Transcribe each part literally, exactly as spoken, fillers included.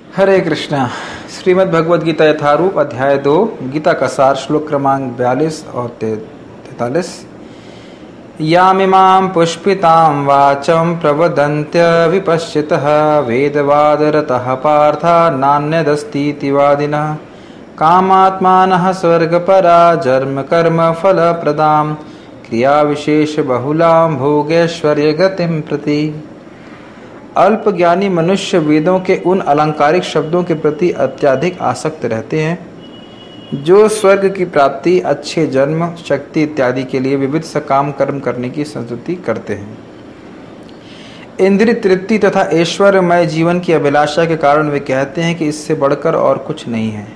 हरे कृष्णा। श्रीमद् भगवद गीता यथारूप अध्याय दो, गीता का सार, श्लोक क्रमांक बयालीस और तैतालीस। यामिमां पुष्पितां वाचं प्रवदन्त्य विपश्चितः वेदवादरतः पार्था नान्यदस्तीति वादिनः कामात्मानः स्वर्गपरा जन्म कर्म फलप्रदां क्रिया विशेष बहुलां भोगैश्वर्य गतिं प्रति। अल्प ज्ञानी मनुष्य वेदों के उन अलंकारिक शब्दों के प्रति अत्यधिक आसक्त रहते हैं जो स्वर्ग की प्राप्ति, अच्छे जन्म, शक्ति इत्यादि के लिए विविध सकाम कर्म करने की संस्तुति करते हैं। इंद्रिय तृप्ति तथा ऐश्वर्यमय जीवन की अभिलाषा के कारण वे कहते हैं कि इससे बढ़कर और कुछ नहीं है।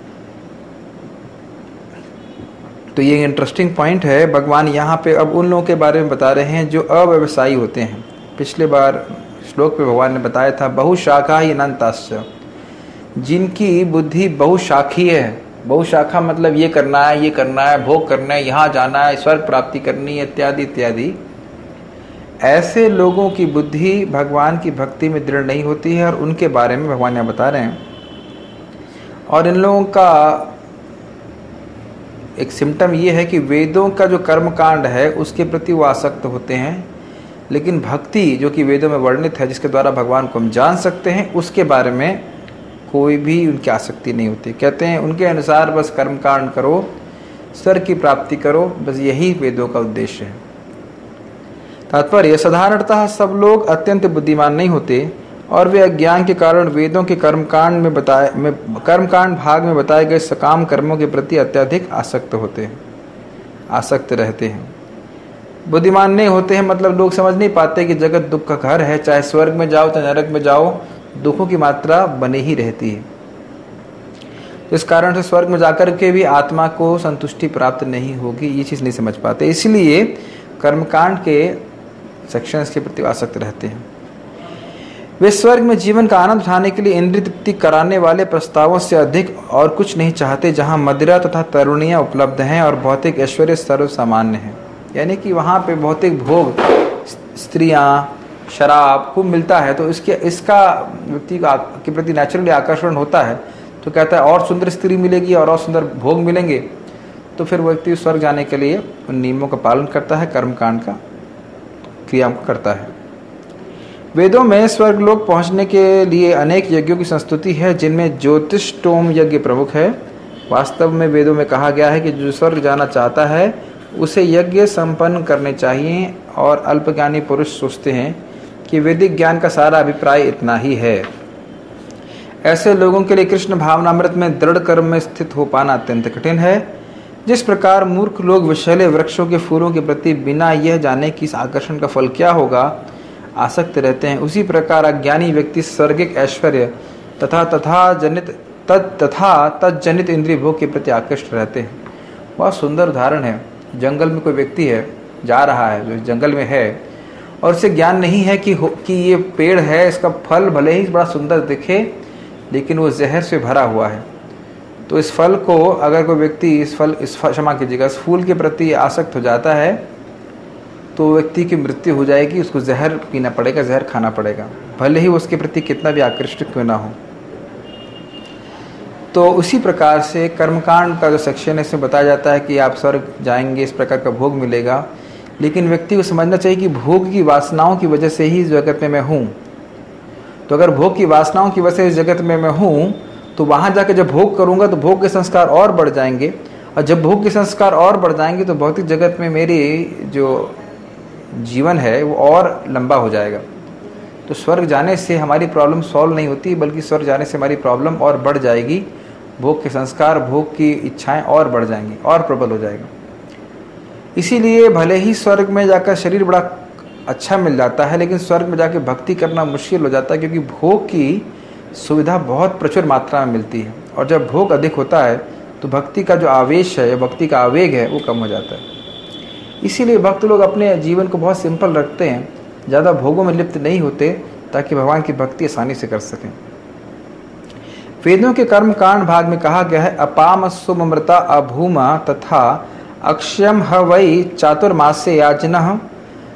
तो ये इंटरेस्टिंग पॉइंट है। भगवान यहाँ पे अब उन लोगों के बारे में बता रहे हैं जो अव्यवसायी होते हैं। पिछले बार श्लोक पे भगवान ने बताया था बहुशाखा ही अनंताश्च, जिनकी बुद्धि बहुशाखी है। बहुशाखा मतलब ये करना है, ये करना है, भोग करना है, यहाँ जाना है, स्वर्ग प्राप्ति करनी है, इत्यादि इत्यादि। ऐसे लोगों की बुद्धि भगवान की भक्ति में दृढ़ नहीं होती है और उनके बारे में भगवान यहाँ बता रहे हैं। और इन लोगों का एक सिम्टम ये है कि वेदों का जो कर्मकांड है उसके प्रति वो आसक्त होते हैं, लेकिन भक्ति जो कि वेदों में वर्णित है, जिसके द्वारा भगवान को हम जान सकते हैं, उसके बारे में कोई भी उनकी आसक्ति नहीं होती। कहते हैं उनके अनुसार बस कर्मकांड करो, स्वर्ग की प्राप्ति करो, बस यही वेदों का उद्देश्य है। तात्पर्य, साधारणतः सब लोग अत्यंत बुद्धिमान नहीं होते और वे अज्ञान के कारण वेदों के कर्मकांड में बताए में कर्मकांड भाग में बताए गए सकाम कर्मों के प्रति अत्यधिक आसक्त होते हैं, आसक्त रहते हैं। बुद्धिमान नहीं होते हैं मतलब लोग समझ नहीं पाते कि जगत दुख का घर है। चाहे स्वर्ग में जाओ चाहे नरक में जाओ, दुखों की मात्रा बनी ही रहती है। इस कारण से स्वर्ग में जाकर के भी आत्मा को संतुष्टि प्राप्त नहीं होगी, ये चीज़ नहीं समझ पाते। इसलिए कर्मकांड के सेक्शंस के प्रति आसक्त रहते हैं। वे स्वर्ग में जीवन का आनंद उठाने के लिए इंद्रिय तृप्ति कराने वाले प्रस्तावों से अधिक और कुछ नहीं चाहते, जहाँ मदिरा तथा तरुणियाँ उपलब्ध हैं और भौतिक ऐश्वर्य सर्वसामान्य है। यानी कि वहाँ पे भौतिक भोग, स्त्रियाँ, शराब खूब मिलता है, तो इसके इसका व्यक्ति के प्रति नेचुरली आकर्षण होता है। तो कहता है और सुंदर स्त्री मिलेगी और और सुंदर भोग मिलेंगे, तो फिर व्यक्ति स्वर्ग जाने के लिए उन नियमों का पालन करता है, कर्मकांड का क्रिया को करता है। वेदों में स्वर्ग लोक पहुँचने के लिए अनेक यज्ञों की संस्तुति है, जिनमें ज्योतिष्टोम यज्ञ प्रमुख है। वास्तव में वेदों में कहा गया है कि जो स्वर्ग जाना चाहता है उसे यज्ञ संपन्न करने चाहिए, और अल्पज्ञानी पुरुष सोचते हैं कि वैदिक ज्ञान का सारा अभिप्राय इतना ही है। ऐसे लोगों के लिए कृष्ण भावनामृत में दृढ़ कर्म में स्थित हो पाना अत्यंत कठिन है। जिस प्रकार मूर्ख लोग विषैले वृक्षों के फूलों के प्रति बिना यह जाने कि इस आकर्षण का फल क्या होगा आसक्त रहते हैं, उसी प्रकार अज्ञानी व्यक्ति स्वर्गिक ऐश्वर्य तथा तथा जनित तद तथा तजनित इंद्रिय भोग के प्रति आकृष्ट रहते हैं। बहुत सुंदर उदाहरण है। जंगल में कोई व्यक्ति है, जा रहा है, जो जंगल में है, और उसे ज्ञान नहीं है कि कि ये पेड़ है, इसका फल भले ही बड़ा सुंदर दिखे लेकिन वो जहर से भरा हुआ है। तो इस फल को अगर कोई व्यक्ति इस फल इस क्षमा कीजिएगा इस फूल के प्रति आसक्त हो जाता है तो व्यक्ति की मृत्यु हो जाएगी, उसको जहर पीना पड़ेगा, जहर खाना पड़ेगा, भले ही उसके प्रति कितना भी आकृष्ट क्यों ना हो। तो उसी प्रकार से कर्मकांड का जो सेक्शन है इसमें बताया जाता है कि आप स्वर्ग जाएंगे, इस प्रकार का भोग मिलेगा, लेकिन व्यक्ति को समझना चाहिए कि भोग की वासनाओं की वजह से ही इस जगत में मैं हूँ। तो अगर भोग की वासनाओं की वजह से इस जगत में मैं हूँ तो वहाँ जाकर जब भोग करूँगा तो भोग के संस्कार और बढ़ जाएंगे, और जब भोग के संस्कार और बढ़ जाएंगे तो भौतिक जगत में मेरी जो जीवन है वो और लंबा हो जाएगा। तो स्वर्ग जाने से हमारी प्रॉब्लम सॉल्व नहीं होती, बल्कि स्वर्ग जाने से हमारी प्रॉब्लम और बढ़ जाएगी। भोग के संस्कार, भोग की इच्छाएं और बढ़ जाएंगी और प्रबल हो जाएगा। इसीलिए भले ही स्वर्ग में जाकर शरीर बड़ा अच्छा मिल जाता है, लेकिन स्वर्ग में जाकर भक्ति करना मुश्किल हो जाता है, क्योंकि भोग की सुविधा बहुत प्रचुर मात्रा में मिलती है, और जब भोग अधिक होता है तो भक्ति का जो आवेश है, भक्ति का आवेग है, वो कम हो जाता है। इसीलिए भक्त लोग अपने जीवन को बहुत सिंपल रखते हैं, ज़्यादा भोगों में लिप्त नहीं होते, ताकि भगवान की भक्ति आसानी से कर सकें। वेदों के कर्म कांड भाग में कहा गया है, अपाम सुमृता अभूमा तथा अक्षयम ह वै चातुर्मास्य याजनः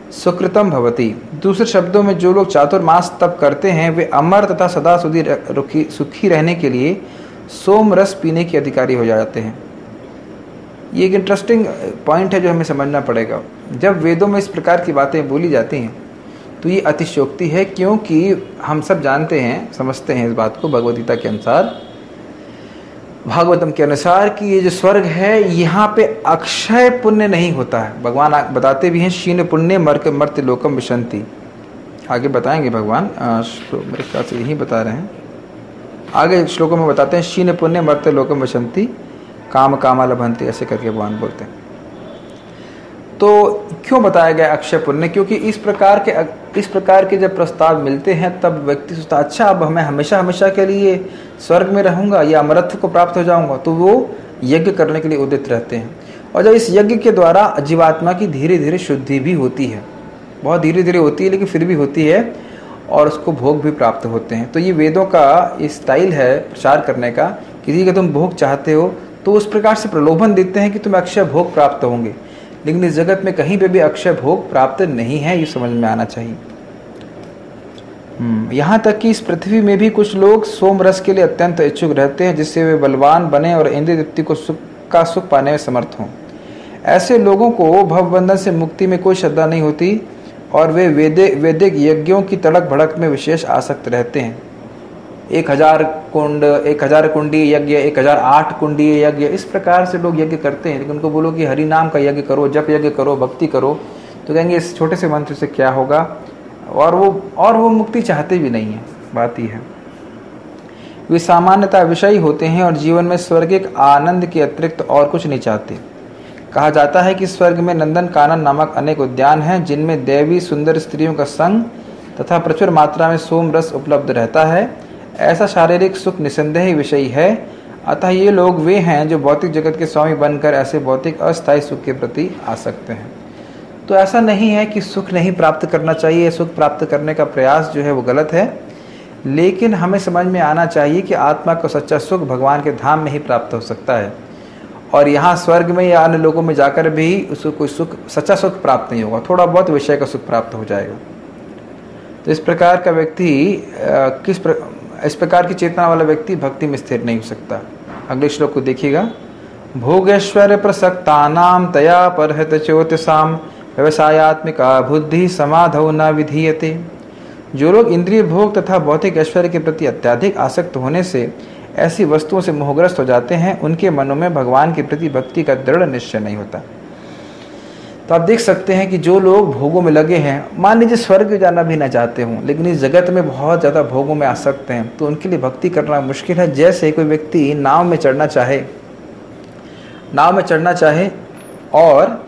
सुकृतम भवति। दूसरे शब्दों में जो लोग चातुर्मास तप करते हैं वे अमर तथा सदा सुधी रुखी सुखी रहने के लिए सोम रस पीने के अधिकारी हो जाते हैं। ये एक इंटरेस्टिंग पॉइंट है जो हमें समझना पड़ेगा। जब वेदों में इस प्रकार की बातें बोली जाती हैं तो ये अतिशयोक्ति है, क्योंकि हम सब जानते हैं, समझते हैं इस बात को भगवद गीता के अनुसार, भागवतम के अनुसार कि ये जो स्वर्ग है यहाँ पे अक्षय पुण्य नहीं होता है। भगवान बताते भी हैं शीन पुण्य मर्क मर्त्य लोकम विशंति। आगे बताएंगे भगवान, मेरे ख्याल से यही बता रहे हैं, आगे श्लोकों में बताते हैं शीन पुण्य मर्त्य लोकम विशंति काम कामा लभंति, ऐसे करके भगवान बोलते हैं। तो क्यों बताया गया अक्षय पुण्य? क्योंकि इस प्रकार के इस प्रकार के जब प्रस्ताव मिलते हैं तब व्यक्ति सोचता अच्छा अब मैं हमेशा हमेशा के लिए स्वर्ग में रहूंगा या अमरत्व को प्राप्त हो जाऊंगा, तो वो यज्ञ करने के लिए उदित रहते हैं। और जब इस यज्ञ के द्वारा जीवात्मा की धीरे धीरे शुद्धि भी होती है, बहुत धीरे धीरे होती है लेकिन फिर भी होती है, और उसको भोग भी प्राप्त होते हैं। तो ये वेदों का स्टाइल है प्रचार करने का। किसी का तुम भोग चाहते हो तो उस प्रकार से प्रलोभन देते हैं कि तुम्हें अक्षय भोग प्राप्त होंगे, लेकिन इस जगत में कहीं पे भी अक्षय भोग प्राप्त नहीं है, ये समझ में आना चाहिए। यहाँ तक कि इस पृथ्वी में भी कुछ लोग सोम रस के लिए अत्यंत इच्छुक रहते हैं, जिससे वे बलवान बने और इंद्रिय तृप्ति को सुख का सुख पाने में समर्थ हों। ऐसे लोगों को भवबंधन से मुक्ति में कोई श्रद्धा नहीं होती और वे वेदे वैदिक यज्ञों की तड़क भड़क में विशेष आसक्त रहते हैं। एक हजार कुंड, एक हजार कुंडी यज्ञ, एक हजार आठ कुंडी यज्ञ, इस प्रकार से लोग यज्ञ करते हैं। लेकिन उनको बोलो कि हरि नाम का यज्ञ करो, जप यज्ञ करो, भक्ति करो, तो कहेंगे इस छोटे से मंत्र से क्या होगा, और वो और वो मुक्ति चाहते भी नहीं है। बात ही है वे सामान्यतः विषयी होते हैं और जीवन में स्वर्गिक आनंद के अतिरिक्त और कुछ नहीं चाहते। कहा जाता है कि स्वर्ग में नंदन कानन नामक अनेक उद्यान हैं, जिनमें देवी सुंदर स्त्रियों का संग तथा प्रचुर मात्रा में सोम रस उपलब्ध रहता है। ऐसा शारीरिक सुख निसंदेह विषयी है, अतः ये लोग वे हैं जो भौतिक जगत के स्वामी बनकर ऐसे भौतिक अस्थायी सुख के प्रति आसक्त हैं। तो ऐसा नहीं है कि सुख नहीं प्राप्त करना चाहिए, सुख प्राप्त करने का प्रयास जो है वो गलत है, लेकिन हमें समझ में आना चाहिए कि आत्मा को सच्चा सुख भगवान के धाम में ही प्राप्त हो सकता है, और यहाँ स्वर्ग में या अन्य लोगों में जाकर भी उसको कोई सुख, सच्चा सुख प्राप्त नहीं होगा, थोड़ा बहुत विषय का सुख प्राप्त हो जाएगा। तो इस प्रकार का व्यक्ति किस प्र... इस प्रकार की चेतना वाला व्यक्ति भक्ति में स्थिर नहीं हो सकता। अगले श्लोक को देखिएगा। भोगेश्वर्य प्रसक्तानाम तया परहत ज्योतिषाम व्यवसायत्मिका बुद्धि समाधौ न विधीयते। जो लोग इंद्रिय भोग तथा भौतिक ऐश्वर्य के प्रति अत्यधिक आसक्त होने से ऐसी वस्तुओं से मोहग्रस्त हो जाते हैं, उनके मनों में भगवान के प्रति भक्ति का दृढ़ निश्चय नहीं होता। तो आप देख सकते हैं कि जो लोग भोगों में लगे हैं, मान लीजिए स्वर्ग जाना भी ना चाहते हों, लेकिन इस जगत में बहुत ज़्यादा भोगों में आसक्त हैं, तो उनके लिए भक्ति करना मुश्किल है। जैसे कोई व्यक्ति नाव में चढ़ना चाहे नाव में चढ़ना चाहे और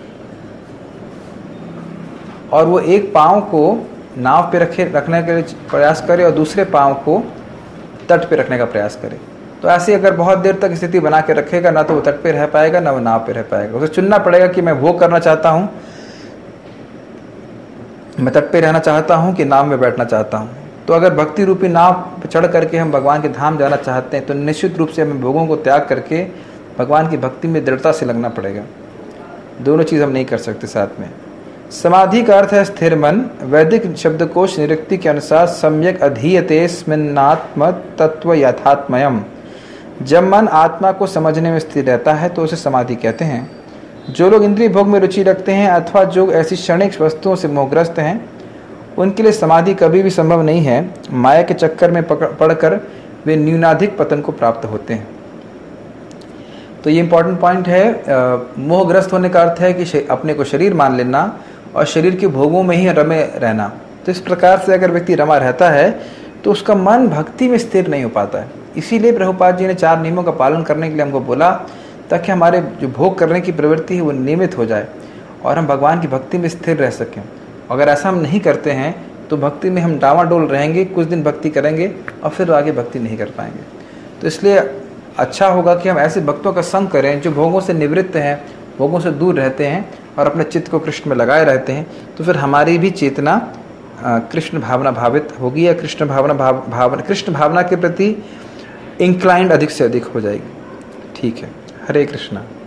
और वो एक पाँव को नाव पे रखे रखने के लिए प्रयास करे और दूसरे पाँव को तट पे रखने का प्रयास करे, तो ऐसे अगर बहुत देर तक स्थिति बना के रखेगा, ना तो वो तट पे रह पाएगा ना वो नाव पे रह पाएगा। उसे चुनना पड़ेगा कि मैं भोग करना चाहता हूँ, मैं तट पे रहना चाहता हूँ कि नाव में बैठना चाहता हूँ। तो अगर भक्ति रूपी नाव पे चढ़ करके हम भगवान के धाम जाना चाहते हैं तो निश्चित रूप से हमें भोगों को त्याग करके भगवान की भक्ति में दृढ़ता से लगना पड़ेगा। दोनों चीज़ हम नहीं कर सकते साथ में। समाधि का अर्थ है स्थिर मन। वैदिक शब्दकोश निरुक्ति के अनुसार सम्यक अधीयते स्मिन्नात्म तत्व यथात्मयम। जब मन आत्मा को समझने में स्थिर रहता है तो उसे समाधि कहते हैं। जो लोग इंद्रिय भोग में रुचि रखते हैं अथवा जो ऐसी क्षणिक वस्तुओं से मोहग्रस्त हैं, उनके लिए समाधि कभी भी संभव नहीं है। माया के चक्कर में पड़कर वे न्यूनाधिक पतन को प्राप्त होते हैं। तो ये इंपॉर्टेंट पॉइंट है। मोहग्रस्त होने का अर्थ है कि अपने को शरीर मान लेना और शरीर के भोगों में ही रमे रहना। तो इस प्रकार से अगर व्यक्ति रमा रहता है तो उसका मन भक्ति में स्थिर नहीं हो पाता है। इसीलिए प्रभुपाद जी ने चार नियमों का पालन करने के लिए हमको बोला, ताकि हमारे जो भोग करने की प्रवृत्ति है वो नियमित हो जाए और हम भगवान की भक्ति में स्थिर रह सकें। अगर ऐसा हम नहीं करते हैं तो भक्ति में हम डावाडोल रहेंगे, कुछ दिन भक्ति करेंगे और फिर आगे भक्ति नहीं कर पाएंगे। तो इसलिए अच्छा होगा कि हम ऐसे भक्तों का संग करें जो भोगों से निवृत्त हैं, भोगों से दूर रहते हैं और अपने चित्त को कृष्ण में लगाए रहते हैं। तो फिर हमारी भी चेतना कृष्ण भावना भावित होगी या कृष्ण भावना भाव भावना कृष्ण भावना के प्रति इंक्लाइंड अधिक से अधिक हो जाएगी। ठीक है। हरे कृष्णा।